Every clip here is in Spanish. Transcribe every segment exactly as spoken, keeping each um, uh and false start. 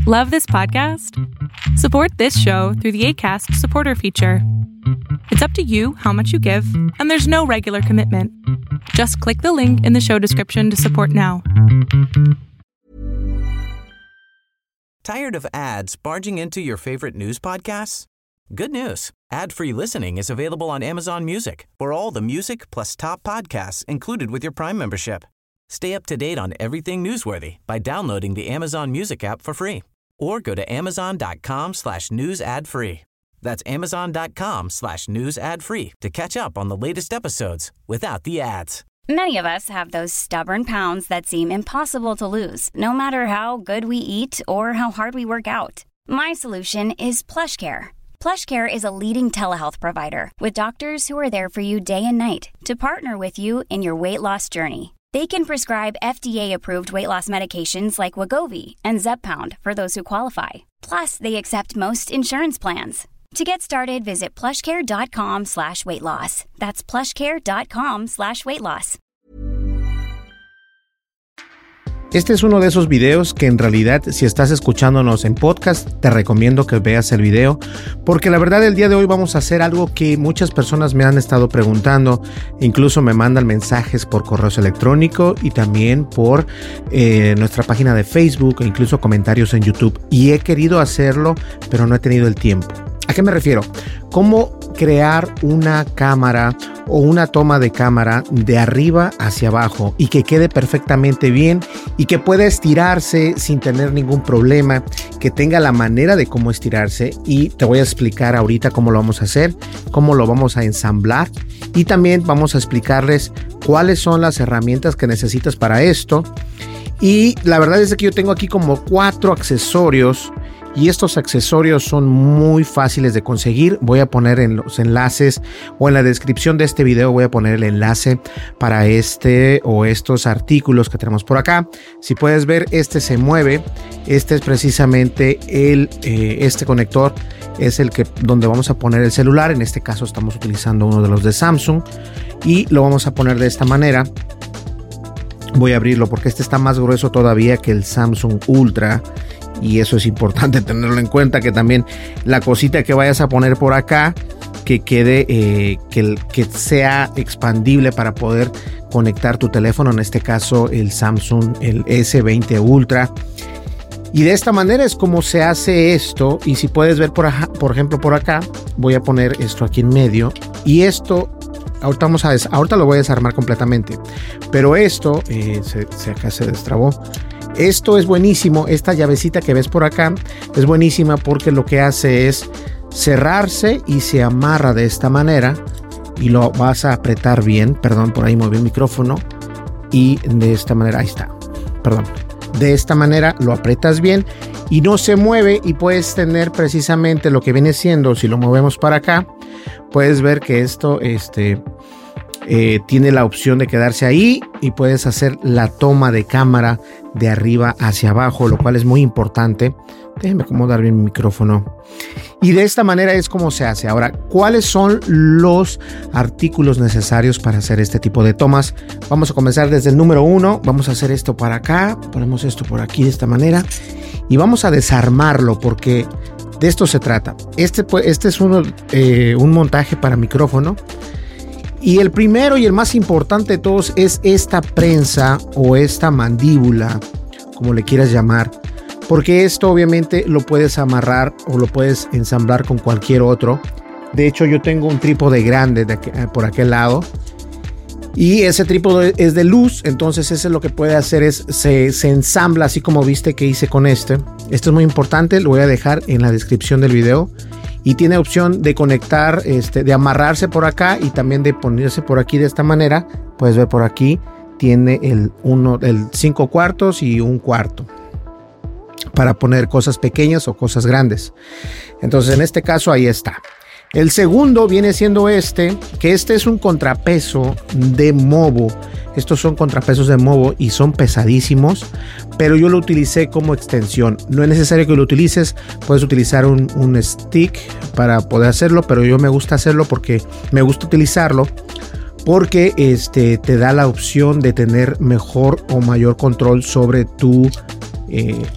Love this podcast? Support this show through the Acast supporter feature. It's up to you how much you give, and there's no regular commitment. Just click the link in the show description to support now. Tired of ads barging into your favorite news podcasts? Good news. Ad-free listening is available on Amazon Music for all the music plus top podcasts included with your Prime membership. Stay up to date on everything newsworthy by downloading the Amazon Music app for free or go to amazon.com slash news ad free. That's amazon.com slash news ad free to catch up on the latest episodes without the ads. Many of us have those stubborn pounds that seem impossible to lose, no matter how good we eat or how hard we work out. My solution is PlushCare. PlushCare is a leading telehealth provider with doctors who are there for you day and night to partner with you in your weight loss journey. They can prescribe F D A-approved weight loss medications like Wegovy and Zepbound for those who qualify. Plus, they accept most insurance plans. To get started, visit plushcare.com slash weight loss. That's plushcare.com slash weight loss. Este es uno de esos videos que en realidad, si estás escuchándonos en podcast, te recomiendo que veas el video, porque la verdad el día de hoy vamos a hacer algo que muchas personas me han estado preguntando, incluso me mandan mensajes por correos electrónicos y también por eh, nuestra página de Facebook e incluso comentarios en YouTube, y he querido hacerlo, pero no he tenido el tiempo. ¿A qué me refiero? ¿Cómo crear una cámara o una toma de cámara de arriba hacia abajo y que quede perfectamente bien y que pueda estirarse sin tener ningún problema, que tenga la manera de cómo estirarse? Y te voy a explicar ahorita cómo lo vamos a hacer, cómo lo vamos a ensamblar, y también vamos a explicarles cuáles son las herramientas que necesitas para esto. Y la verdad es que yo tengo aquí como cuatro accesorios, y estos accesorios son muy fáciles de conseguir. Voy a poner en los enlaces o en la descripción de este video, voy a poner el enlace para este o estos artículos que tenemos por acá. Si puedes ver, este se mueve. Este es precisamente el, eh, este conector es el que donde vamos a poner el celular. En este caso estamos utilizando uno de los de Samsung y lo vamos a poner de esta manera. Voy a abrirlo porque este está más grueso todavía que el Samsung Ultra. Y eso es importante tenerlo en cuenta, que también la cosita que vayas a poner por acá, que quede, eh, que, que sea expandible para poder conectar tu teléfono, en este caso el Samsung, el ese veinte Ultra. Y de esta manera es como se hace esto. Y si puedes ver por, ajá, por ejemplo por acá, voy a poner esto aquí en medio. Y esto, ahorita, vamos a des- ahorita lo voy a desarmar completamente. Pero esto, eh, se, se, acá se destrabó. Esto es buenísimo, esta llavecita que ves por acá es buenísima porque lo que hace es cerrarse y se amarra de esta manera y lo vas a apretar bien. Perdón, por ahí moví el micrófono. Y de esta manera, ahí está, perdón. De esta manera lo aprietas bien y no se mueve, y puedes tener precisamente lo que viene siendo, si lo movemos para acá, puedes ver que esto este, eh, tiene la opción de quedarse ahí y puedes hacer la toma de cámara de arriba hacia abajo, lo cual es muy importante. Déjenme acomodar bien mi micrófono. Y de esta manera es como se hace. Ahora, ¿cuáles son los artículos necesarios para hacer este tipo de tomas? Vamos a comenzar desde el número uno. Vamos a hacer esto para acá. Ponemos esto por aquí de esta manera. Y vamos a desarmarlo porque de esto se trata. Este, este es uno, eh, un montaje para micrófono. Y el primero y el más importante de todos es esta prensa o esta mandíbula, como le quieras llamar, porque esto obviamente lo puedes amarrar o lo puedes ensamblar con cualquier otro. De hecho, yo tengo un trípode grande de aquí, por aquel lado, y ese trípode es de luz, entonces ese lo que puede hacer es se, se ensambla así como viste que hice con este. Esto es muy importante, lo voy a dejar en la descripción del video. Y tiene opción de conectar, este, de amarrarse por acá y también de ponerse por aquí de esta manera. Puedes ver por aquí, tiene el uno, el cinco cuartos y un cuarto para poner cosas pequeñas o cosas grandes. Entonces en este caso ahí está. El segundo viene siendo este, que este es un contrapeso de Movo. Estos son contrapesos de Movo y son pesadísimos, pero yo lo utilicé como extensión. No es necesario que lo utilices, puedes utilizar un, un stick para poder hacerlo, pero yo me gusta hacerlo porque me gusta utilizarlo porque este, te da la opción de tener mejor o mayor control sobre tu, eh,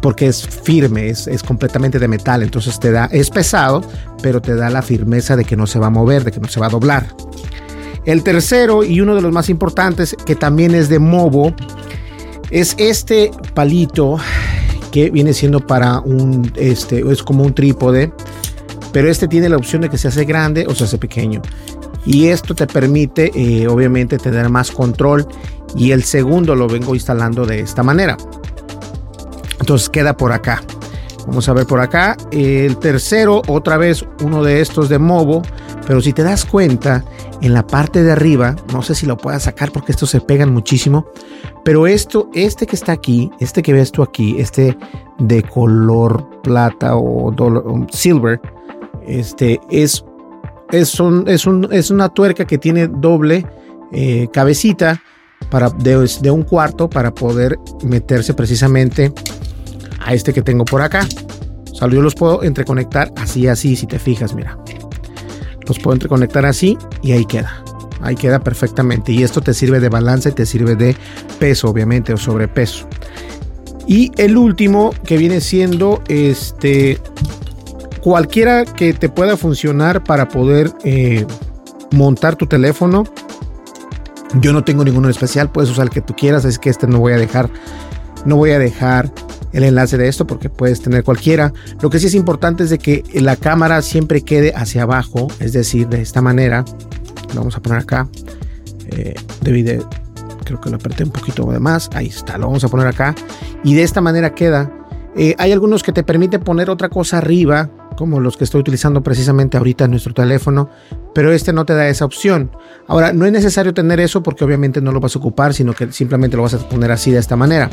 porque es firme, es, es completamente de metal, entonces te da, es pesado, pero te da la firmeza de que no se va a mover, de que no se va a doblar. El tercero y uno de los más importantes, que también es de Movo, es este palito que viene siendo para un, este, es como un trípode, pero este tiene la opción de que se hace grande o se hace pequeño. Y esto te permite, eh, obviamente, tener más control. Y el segundo lo vengo instalando de esta manera. Entonces queda por acá. Vamos a ver por acá. El tercero, otra vez, uno de estos de Movo. Pero si te das cuenta, en la parte de arriba, no sé si lo puedas sacar porque estos se pegan muchísimo. Pero esto, este que está aquí, este que ves tú aquí, este de color plata o, dolor, o silver, este es, es, un, es, un, es una tuerca que tiene doble eh, cabecita para, de, de un cuarto para poder meterse precisamente a este que tengo por acá. O sea, yo los puedo entreconectar así, así, si te fijas, mira. Los puedo entreconectar así y ahí queda. Ahí queda perfectamente. Y esto te sirve de balanza y te sirve de peso, obviamente, o sobrepeso. Y el último, que viene siendo este, cualquiera que te pueda funcionar para poder eh, montar tu teléfono. Yo no tengo ninguno especial, puedes usar el que tú quieras. Es que este no voy a dejar, no voy a dejar el enlace de esto porque puedes tener cualquiera. Lo que sí es importante es de que la cámara siempre quede hacia abajo, es decir, de esta manera. Lo vamos a poner acá. Eh, debí de, creo que lo apreté un poquito de más. Ahí está, lo vamos a poner acá. Y de esta manera queda. Eh, hay algunos que te permiten poner otra cosa arriba, como los que estoy utilizando precisamente ahorita en nuestro teléfono, pero este no te da esa opción. Ahora, no es necesario tener eso porque obviamente no lo vas a ocupar, sino que simplemente lo vas a poner así de esta manera.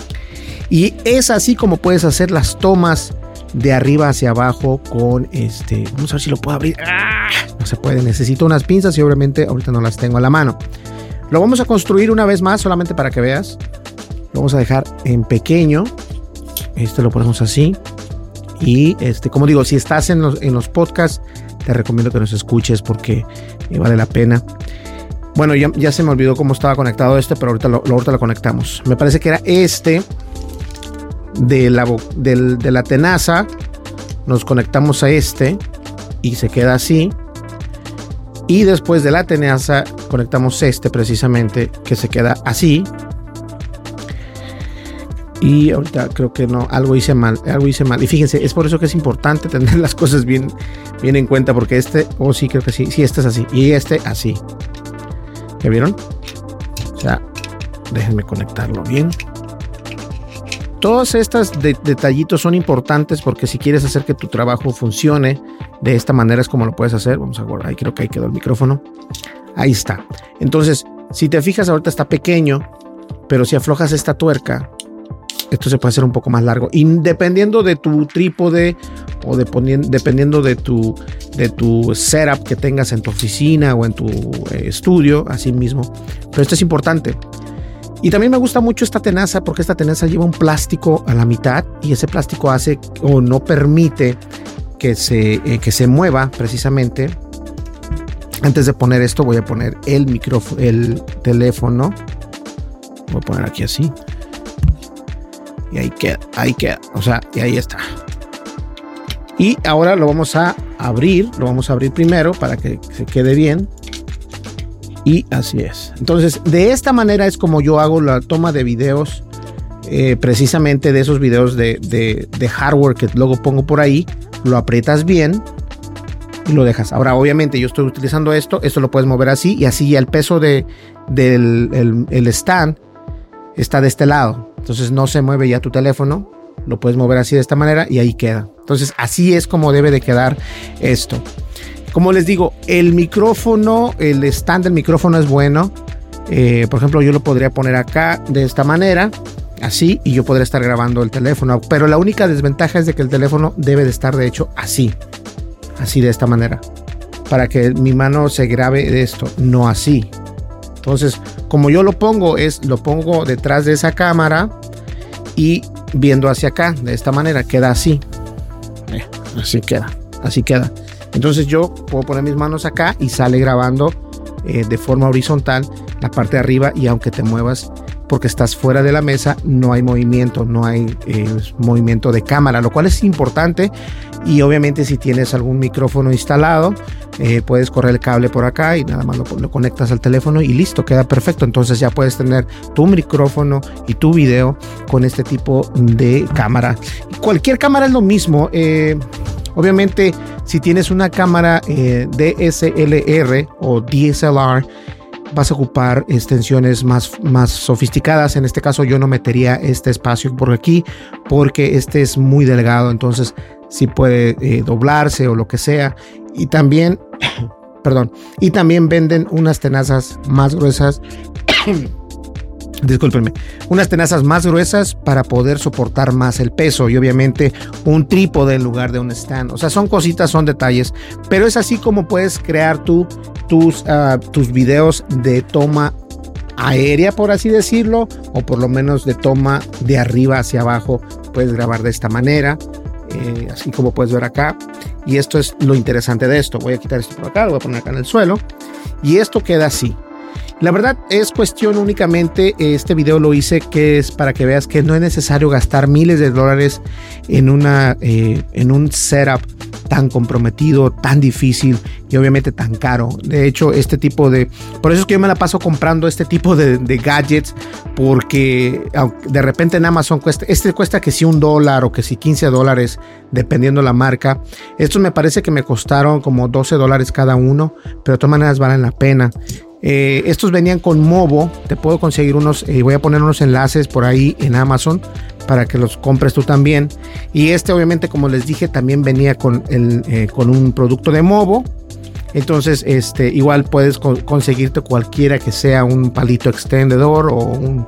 Y es así como puedes hacer las tomas de arriba hacia abajo con este. Vamos a ver si lo puedo abrir. ¡Ah! No se puede, necesito unas pinzas y obviamente ahorita no las tengo a la mano. Lo vamos a construir una vez más solamente para que veas. Lo vamos a dejar en pequeño. Este lo ponemos así. Y este, como digo, si estás en los, en los podcasts, te recomiendo que nos escuches porque eh, vale la pena. Bueno, ya, ya se me olvidó cómo estaba conectado este, pero ahorita lo, ahorita lo conectamos. Me parece que era este. De la, de, de la tenaza nos conectamos a este y se queda así, y después de la tenaza conectamos este precisamente que se queda así. Y ahorita creo que no, algo hice mal, algo hice mal. Y fíjense, es por eso que es importante tener las cosas bien, bien en cuenta, porque este, oh sí, creo que sí, sí, este es así y este así. ¿Ya vieron? O sea, déjenme conectarlo bien. Todos estos de, detallitos son importantes porque si quieres hacer que tu trabajo funcione de esta manera es como lo puedes hacer. Vamos a guardar, ahí creo que ahí quedó el micrófono. Ahí está. Entonces, si te fijas, ahorita está pequeño, pero si aflojas esta tuerca, esto se puede hacer un poco más largo. Y dependiendo de tu trípode o de, dependiendo de tu, de tu setup que tengas en tu oficina o en tu eh, estudio, así mismo. Pero esto es importante. Y también me gusta mucho esta tenaza porque esta tenaza lleva un plástico a la mitad y ese plástico hace o no permite que se, eh, que se mueva precisamente. Antes de poner esto voy a poner el micrófono, el teléfono. Voy a poner aquí así. Y ahí queda, ahí queda. O sea, y ahí está. Y ahora lo vamos a abrir. Lo vamos a abrir primero para que se quede bien. Y así es. Entonces, de esta manera es como yo hago la toma de videos, eh, precisamente de esos videos de, de, de hardware que luego pongo por ahí. Lo aprietas bien y lo dejas. Ahora, obviamente, yo estoy utilizando esto. Esto lo puedes mover así y así ya el peso de, del el, el stand está de este lado. Entonces, no se mueve ya tu teléfono. Lo puedes mover así de esta manera y ahí queda. Entonces, así es como debe de quedar esto. Como les digo, el micrófono, el stand del micrófono es bueno. Eh, por ejemplo, yo lo podría poner acá de esta manera, así, y yo podría estar grabando el teléfono. Pero la única desventaja es de que el teléfono debe de estar, de hecho, así. Así, de esta manera. Para que mi mano se grabe de esto, no así. Entonces, como yo lo pongo, es lo pongo detrás de esa cámara y viendo hacia acá, de esta manera, queda así. Eh, así queda, así queda. Entonces yo puedo poner mis manos acá y sale grabando eh, de forma horizontal la parte de arriba y aunque te muevas porque estás fuera de la mesa, no hay movimiento, no hay eh, movimiento de cámara, lo cual es importante. Y obviamente si tienes algún micrófono instalado, eh, puedes correr el cable por acá y nada más lo, lo conectas al teléfono y listo, queda perfecto. Entonces ya puedes tener tu micrófono y tu video con este tipo de cámara. Cualquier cámara es lo mismo. Eh, obviamente si tienes una cámara eh, D S L R o D S L R, vas a ocupar extensiones más, más sofisticadas. En este caso yo no metería este espacio por aquí porque este es muy delgado, entonces sí puede eh, doblarse o lo que sea. Y también, perdón, y también venden unas tenazas más gruesas. Discúlpenme, unas tenazas más gruesas para poder soportar más el peso y obviamente un trípode en lugar de un stand. O sea, son cositas, son detalles, pero es así como puedes crear tú tus, uh, tus videos de toma aérea, por así decirlo, o por lo menos de toma de arriba hacia abajo. Puedes grabar de esta manera, eh, así como puedes ver acá. Y esto es lo interesante de esto. Voy a quitar esto por acá, lo voy a poner acá en el suelo y esto queda así. La verdad es cuestión únicamente, este video lo hice que es para que veas que no es necesario gastar miles de dólares en, una, eh, en un setup tan comprometido, tan difícil y obviamente tan caro. De hecho, este tipo de... Por eso es que yo me la paso comprando este tipo de, de gadgets, porque de repente en Amazon cuesta, este cuesta que si un dólar o que si quince dólares, dependiendo la marca. Estos me parece que me costaron como doce dólares cada uno, pero de todas maneras valen la pena. Eh, estos venían con Movo, te puedo conseguir unos, eh, voy a poner unos enlaces por ahí en Amazon para que los compres tú también. Y este obviamente, como les dije, también venía con, el, eh, con un producto de Movo. Entonces este, igual puedes co- conseguirte cualquiera que sea un palito extendedor o un,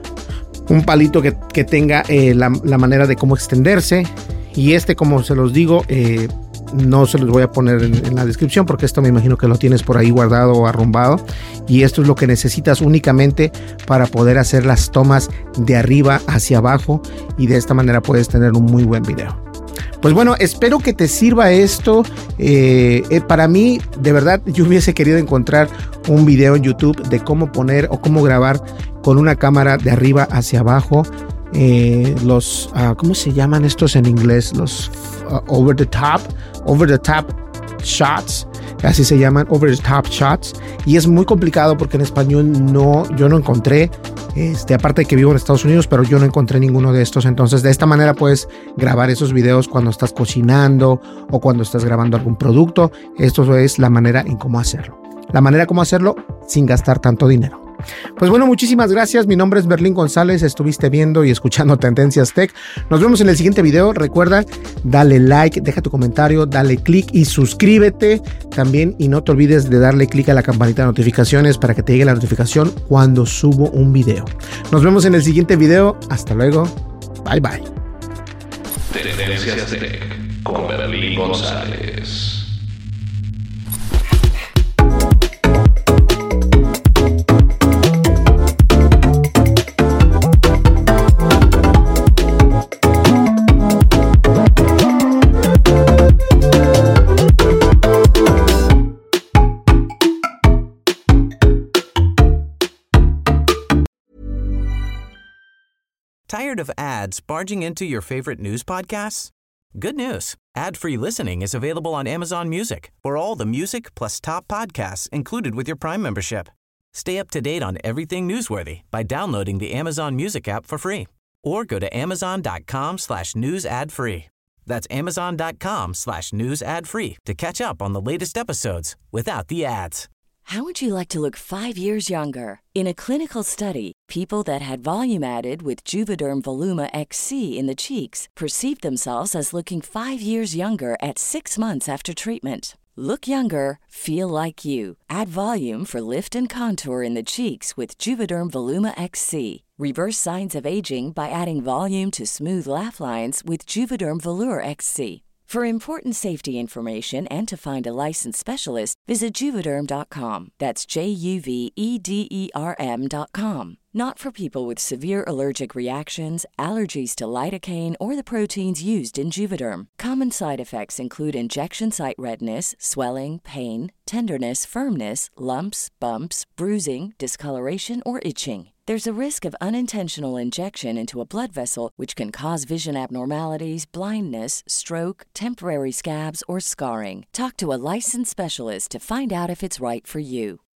un palito que, que tenga eh, la, la manera de cómo extenderse. Y este, como se los digo, eh, no se los voy a poner en, en la descripción porque esto me imagino que lo tienes por ahí guardado o arrumbado, y esto es lo que necesitas únicamente para poder hacer las tomas de arriba hacia abajo, y de esta manera puedes tener un muy buen video. Pues bueno, espero que te sirva esto. Eh, eh, para mí, de verdad, yo hubiese querido encontrar un video en YouTube de cómo poner o cómo grabar con una cámara de arriba hacia abajo. Eh, los, uh, ¿cómo se llaman estos en inglés? Los uh, over the top, over the top shots, así se llaman, over the top shots. Y es muy complicado porque en español no, yo no encontré, este, aparte de que vivo en Estados Unidos, pero yo no encontré ninguno de estos. Entonces de esta manera puedes grabar esos videos cuando estás cocinando o cuando estás grabando algún producto. Esto es la manera en cómo hacerlo, la manera como hacerlo sin gastar tanto dinero. Pues bueno, muchísimas gracias. Mi nombre es Berlín González. Estuviste viendo y escuchando Tendencias Tech. Nos vemos en el siguiente video. Recuerda, dale like, deja tu comentario, dale click y suscríbete también. Y no te olvides de darle click a la campanita de notificaciones para que te llegue la notificación cuando subo un video. Nos vemos en el siguiente video. Hasta luego. Bye bye. Tendencias Tech con Berlín González. Tired of ads barging into your favorite news podcasts? Good news. Ad-free listening is available on Amazon Music for all the music plus top podcasts included with your Prime membership. Stay up to date on everything newsworthy by downloading the Amazon Music app for free or go to amazon.com slash news ad free. That's amazon.com slash news ad free to catch up on the latest episodes without the ads. How would you like to look five years younger? In a clinical study, people that had volume added with Juvederm Voluma X C in the cheeks perceived themselves as looking five years younger at six months after treatment. Look younger, feel like you. Add volume for lift and contour in the cheeks with Juvederm Voluma X C. Reverse signs of aging by adding volume to smooth laugh lines with Juvederm Volure X C. For important safety information and to find a licensed specialist, visit Juvederm dot com. That's J U V E D E R M dot com. Not for people with severe allergic reactions, allergies to lidocaine, or the proteins used in Juvederm. Common side effects include injection site redness, swelling, pain, tenderness, firmness, lumps, bumps, bruising, discoloration, or itching. There's a risk of unintentional injection into a blood vessel, which can cause vision abnormalities, blindness, stroke, temporary scabs, or scarring. Talk to a licensed specialist to find out if it's right for you.